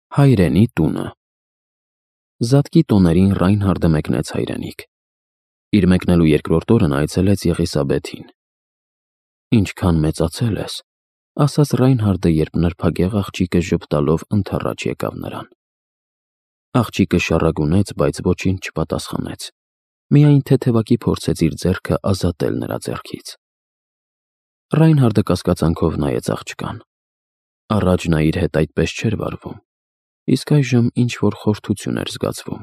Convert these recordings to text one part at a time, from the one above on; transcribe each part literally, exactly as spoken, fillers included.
Հայրենի տունը։ Զատկի տոներին Ռայնհարդը մեկնեց հայրենիք։ Իր մեկնելու երկրորդ օրն այցելեց Եղիսաբեթին։ «Ինչքան մեծացել ես», ասաց Ռայնհարդը, երբ նրբագեղ աղջիկը ժպտալով ընդառաջ եկավ նրան։ Աղջիկը շառագունեց, բայց ոչինչ չպատասխանեց, միայն թեթևակի փորձեց իր ձեռքը ազատել նրա ձեռքից։ Ռայնհարդը կասկածանքով նայեց աղջկան։ Առաջ նա իր հետ այդպես չէր վարվում, իսկ այժմ ինչ-որ խորթություն էր զգացվում։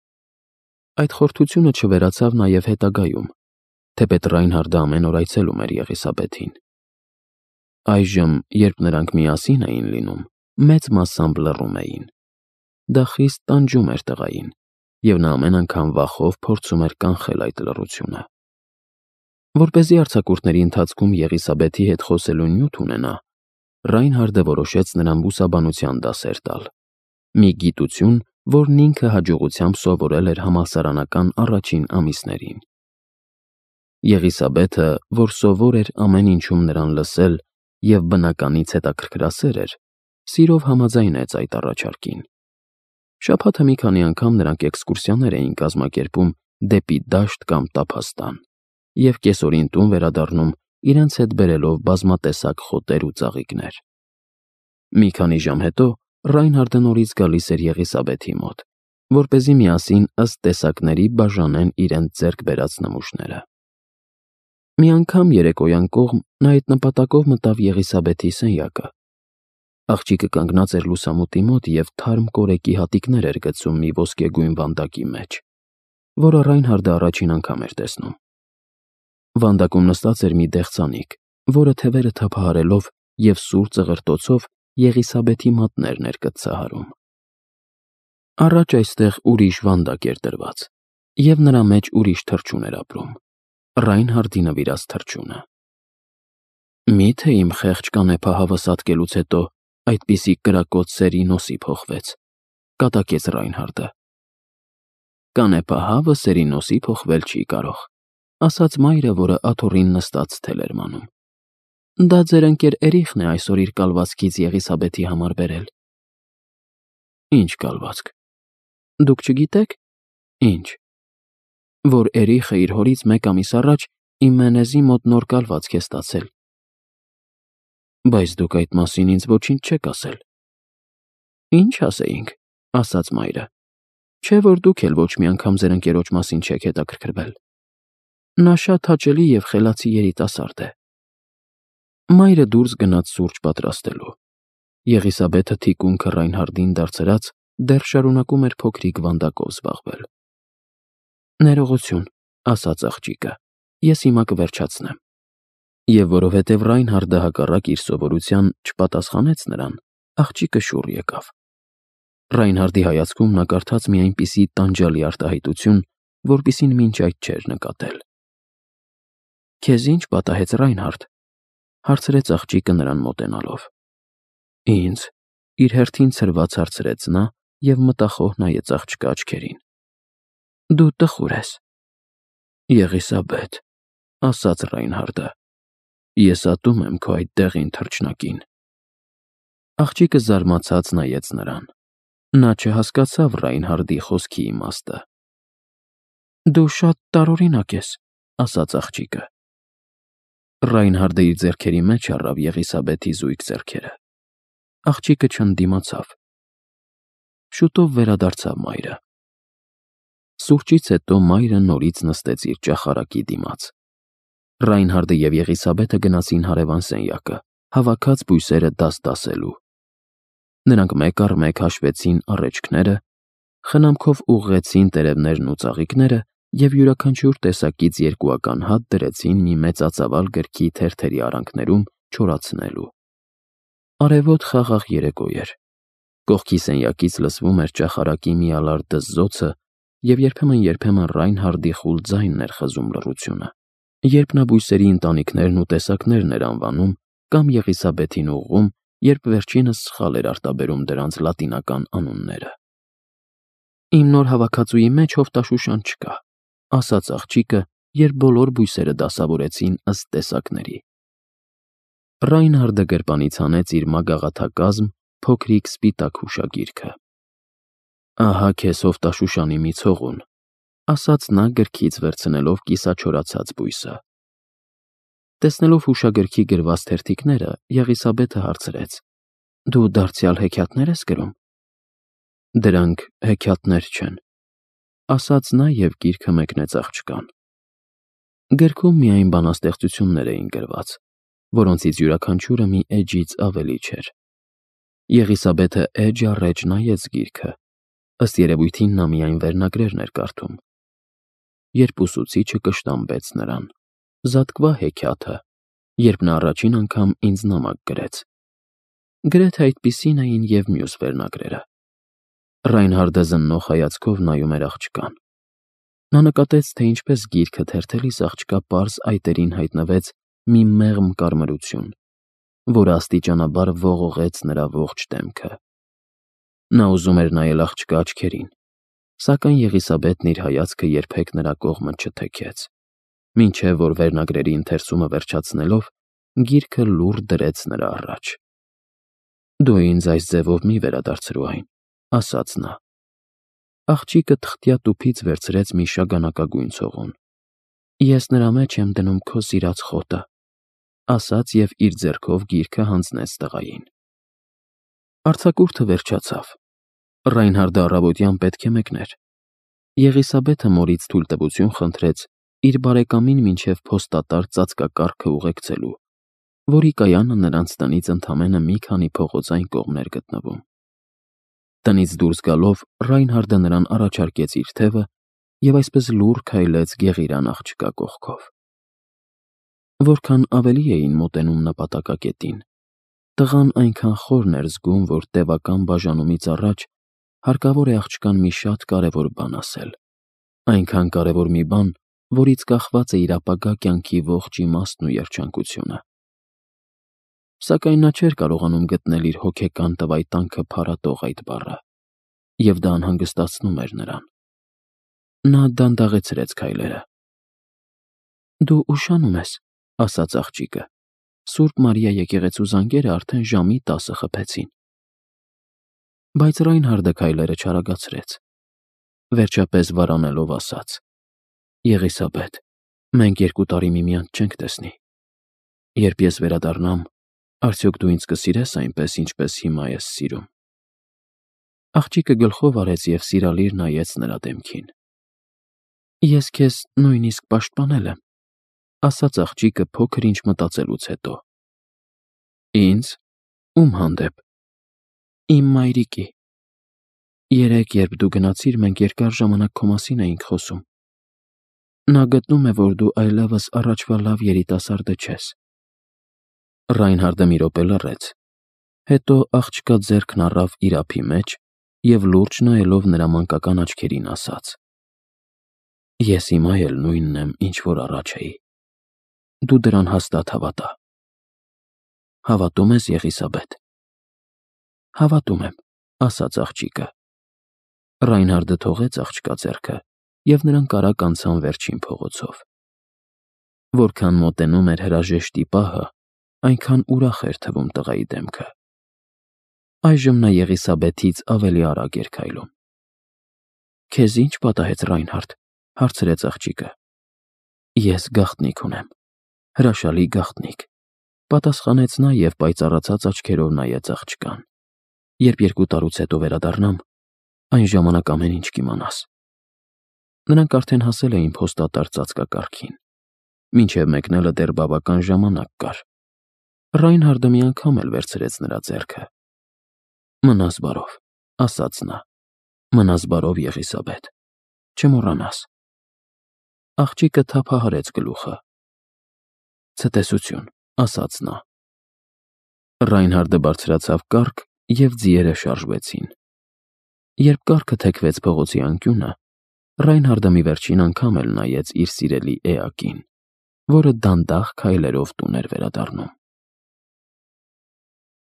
Այդ խորթությունը չվերացավ նաև հետագայում, թեպետ Ռայնհարդը ամեն օր այցելում էր Եղիսաբեթին։ Այժմ, երբ նրանք միասին էին լինում, մեծ մասամբ լռում էին։ Դա խիստ տանջում էր տղային, և նա ամեն անգամ վախով փորձում էր կանխել այդ լռությունը։ Որպեսզի արձակուրդների ընթացքում Եղիսաբեթի հետ խոսելու նյութ ունենա, Ռայնհարդը որոշեց նրան բուսաբանության դասեր տալ, մի գիտություն, որն ինքը հաջողությամբ սովորել էր համալսարանական առաջին ամիսներին։ Եղիսաբեթը, որ սովոր էր ամեն ինչում նրան լսել և բնականից հետաքրքրասեր էր, սիրով համաձայնեց այդ առաջարկին։ Շաբաթը մի քանի անգամ նրանք էքսկուրսիաներ էին կազմակերպում դեպի դաշտ կամ տափաստան և կեսօրին տուն վերադառնում, իրենց հետ բերելով բազմատեսակ խոտեր ու ծաղիկներ։ Մի քանի ժամ հետո Ռայնհարդը նորից գալիս էր Եղիսաբեթի մոտ, որպեսզի միասին ըստ տեսակների բաժանեն իրենց ձեռք բերած նմուշները։ Մի անգամ երեկոյան կողմ նա այդ նպատակով մտավ Եղիսաբեթի սենյակը։ Աղջիկը կանգնած էր լուսամուտի մոտ և թարմ կորեկի հատիկներ էր գցում մի ոսկեգույն վանդակի մեջ, որը Ռայնհարդը առաջին անգամ էր տեսնում։ Վանդակում նստած էր մի դեղցանիկ, որը թևերը թափահարելով և սուր ծղրտոցով Եղիսաբեթի մատներն էր կծցահարում։ Առաջ այստեղ ուրիշ վանդակ էր դրված, և նրա մեջ ուրիշ թռչուն էր ապրում, Ռայնհարդի նվիրած թռչունը։ «Մի՞թե իմ խեղճ կանեփահավը սատկելուց հետո այդպիսի կրակոտ սերի նոսի փոխվեց», կատակեց Ռայնհարդը։ «Կանեփահավը սերի նոսի փոխվել չի կարող», ասաց մայրը, որը աթոռին նստած թել էր մանում։ «Դա ձեր ընկեր Էրիխն է այսօր իր կալվածքից Եղիսաբեթի համար բերել»։ «Ինչ կալվածք։ Դուք չգիտեք։ Ինչ։ Որ Էրիխը իր հորից մեկ ամիս առաջ իմ Մենեզի մոտ նոր կալվածք է ստացել»։ «Բայց դուք այդ մասին ինձ ոչինչ չեք ասել»։ «Ինչ ասեինք», ասաց մայրը, «չէ՞ որ դուք էլ ոչ մի անգամ ձեր ընկերոջ մասին չեք հետաքրքրվել։ Նա շատ հաճելի և խելացի երիտասարդ է»։ Մայրը դուրս գնաց սուրճ պատրաստելու։ Եղիսաբեթը թիկունքը Ռայնհարդին դարձրած դեռ շարունակում էր փոքրիկ վանդակով զբաղվել։ «Ներողություն», ասաց աղջիկը, «ես հիմա կվերջացնեմ»։ Եվ որովհետև Ռայնհարդը հակառակ իր սովորության չպատասխանեց նրան, աղջիկը շուռ եկավ։ Ռայնհարդի հայացքում նա կարդաց մի այնպիսի տանջալի արտահայտություն, որպիսին մինչ այդ չէր նկատել։ «Քեզ ի՞նչ պատահեց, Ռայնհարդ», հարցրեց աղջիկը նրան մոտենալով։ «Ինձ», իր հերթին ցրված հարցրեց նա և մտախոհ նայեց աղջկա աչքերին։ «Դու տխուր ես»։ «Եղիսաբեթ», ասաց Ռայնհարդը, «ես ատում եմ քո այդ դեղին թռչնակին»։ Աղջիկը զարմացած նայեց նրան։ Նա չհասկացավ Ռայնհարդի խոսքի իմաստը։ «Դու շատ տարօրինակ ես», ասաց աղջիկը։ Ռայնհարդը իր ձեռքերի մեջ առավ Եղիսաբեթի զույգ ձեռքերը։ Աղջիկը չընդդիմացավ։ Շուտով վերադարձավ մայրը։ Սուրճից հետո մայրը նորից նստեց իր ճախարակի դիմաց։ Ռայնհարդը և Եղիսաբեթը գնացին հարևան սենյակը, հավաքած բույսերը դաս֊դասելու։ Նրանք մեկ առ մեկ հաշվեցին առէջքները, խնամքով ուղղեցին տերևներն ու ծաղիկները և յուրաքանչյուր տեսակից երկուական հատ դրեցին մի մեծածավալ գրքի թերթերի արանքներում չորացնելու։ Արևոտ խաղաղ երեկո էր։ Կողքի սենյակից լսվում էր ճախարակի մի ալար դզզոցը և երբեմն-երբեմն Ռայնհարդի խուլ ձայնն էր խզում լռությունը, երբ նա բույսերի ընտանիքներն ու տեսակներն էր անվանում կամ Եղիսաբեթին ուղղում, երբ վերջինս սխալ էր արտաբերում դրանց լատինական անունները։ «Իմ նոր հավաքածուի մեջ հովտաշուշան չկա», ասաց աղջիկը, երբ բոլոր բույսերը դասավորեցին ըստ տեսակների։ Ռայնհարդը գրպանից հանեց իր մագաղաթակազմ, փոքրիկ սպիտակ հուշագիրքը։ Ահա քեզ Հովտաշուշանի մի ցողուն, ասաց նա գրքից վերցնելով կիսաչորացած բույսը։ Տեսնելով հուշագրքի գրված թերթիկները, Եղիսաբեթը հարցրեց. Դու դարձյալ հեքիաթներ ես գրում։ Դրանք հեքիաթներ չեն, ասաց նա և գիրքը մեկնեց աղջկան։ Գրքում միայն բանաստեղծություններ էին գրված, որոնցից յուրաքանչյուրը մի էջից ավելի չէր։ Եղիսաբեթը էջ առ էջ նայեց գիրքը, ըստ երևույթին նա միայն վերնագրերն էր կարդում։ Երբ ուսուցիչը կշտամբեց նրան. «Զատկվա հեքիաթը», երբ նա առաջին անգամ ինձ նամակ գրեց։ Գրեթե այդպիսին էին և մյուս վերնագրերը։ Ռայնհարդը զննող հայացքով նայում էր աղջկան։ Նա նկատեց, թե ինչպես գիրքը թերթելիս աղջկա պարզ այտերին հայտնվեց մի մեղմ կարմրություն, որը աստիճանաբար ողողեց նրա ողջ դեմքը։ Նա ուզում էր նայել աղջկա աչքերին, սակայն Եղիսաբեթն իր հայացքը երբեք նրա կողմը չթեքեց, մինչև որ վերնագրերի ընթերցումը վերջացնելով, գիրքը լուռ դրեց նրա առաջ։ «Դու ինձ այս ձևով մի վերադարձրու այն», ասաց նա։ Աղջիկը թղթյա տուփից վերցրեց մի շագանակագույն ցողուն։ «Ես նրա մեջ եմ դնում քո սիրած խոտը», ասաց և իր ձեռքով գիրքը հանձնեց տղային։ Արձակուրդը վերջացավ։ Ռայնհարդը առավոտյան պետք է մեկներ։ Եղիսաբեթը մորից թույլտվություն խնդրեց իր բարեկամին մինչև փոստատար ծածկակառքը ուղեկցելու, որի կայանը նրանց տնից ընդամենը մի քանի փողոց այն կողմն էր գտնվում։ Տնից դուրս գալով Ռայնհարդը նրան առաջարկեց իր թևը և այսպես լուռ քայլեց գեղիրան աղջկա կողքով։ Որքան ավելի էին մոտենում նպատակակետին, տղան այնքան խորն էր զգում, որ տևական բաժանումից առաջ հարկավոր է աղջկան մի շատ կարևոր բան ասել, այնքան կարևոր մի բան, որից կախված է իր ապագա կյանքի ողջ իմաստն ու երջանկությունը։ Սակայն նա չէր կարողանում գտնել իր հոգեկան տվայտանքը փարատող այդ բառը, և դա անհանգստացնում էր նրան։ Նա դանդաղեցրեց քայլերը։ «Դու ուշանում ես», ասաց աղջիկը։ «Սուրբ Մարիա եկեղեցու զանգերը արդեն ժամի տասը խփեցին»։ Բայց Ռայնհարդը քայլերը չարագացրեց։ Վերջապես վարանելով ասաց. «Եղիսաբեթ, մենք երկու տարի միմյանց չենք տեսնի։ Երբ ես վերադառնամ, արդյոք դու ինձ կսիրես այնպես, ինչպես հիմա ես սիրում»։ Աղջիկը գլխով արեց և սիրալիր նայեց նրա դեմքին։ «Ես քեզ նույնիսկ պաշտպանել եմ», ասաց աղջիկը փոքր-ինչ մտածելուց հետո։ «Ինձ։ Ում հանդեպ»։ «Իմ մայրիկի։ Երեկ, երբ դու գնացիր, մենք երկար ժամանակ քո մասին էինք խոսում։ Նա գտնում է, որ դու այլևս առաջվա լավ երիտասարդը չես»։ Ռայնհարդը մի րոպե լռեց, հետո աղջկա ձեռքն առավ իր ափի մեջ և լուրջ նայելով նրա մանկական աչքերին ասաց. «Ես հիմա էլ նույնն եմ, ինչ որ առաջ էի։ Դու դրան հաստատ հավատա»։ «Հավատո՞ւմ ես, Եղիսաբեթ»։ «Հավատում եմ», ասաց աղջիկը։ Ռայնհարդը թողեց աղջկա ձեռքը, և նրանք արագ անցան վերջին փողոցով։ Որքան մոտենում էր հրաժեշտի պահը, այնքան ուրախ էր թվում տղայի դեմքը։ Այժմ նա Եղիսաբեթից ավելի արագ էր քայլում։ «Քեզ ի՞նչ պատահեց, Ռայնհարդ», հարցրեց աղջիկը։ «Ես գաղտնիք ունեմ, հրաշալի գաղտնիք», պատասխանեց նա և պայծառացած աչքերով նայեց աղջկան։ «Երբ երկու տարուց հետո վերադառնամ, այն ժամանակ ամեն ինչ կիմանաս»։ Նրանք արդեն հասել էին փոստատար ծածկակառքին։ Մինչև մեկնելը դեռ բավական ժամանակ կար։ Ռայնհարդը մի անգամ էլ վերցրեց նրա ձեռքը։ «Մնաս բարով», ասաց նա։ «Մնաս բարով, Եղիսաբեթ, չմոռանաս»։ Աղջիկը թափահարեց գլուխը։ «Ցտեսություն», ասաց նա։ Ռայնհարդը բարձրացավ կառք, և ձիերը շարժվեցին։ Երբ կառքը թեքվեց փողոցի անկյունը, Ռայնհարդը մի վերջին անգամ էլ նայեց իր սիրելի էակին, որը դանդաղ քայլերով տուն էր վերադառնում։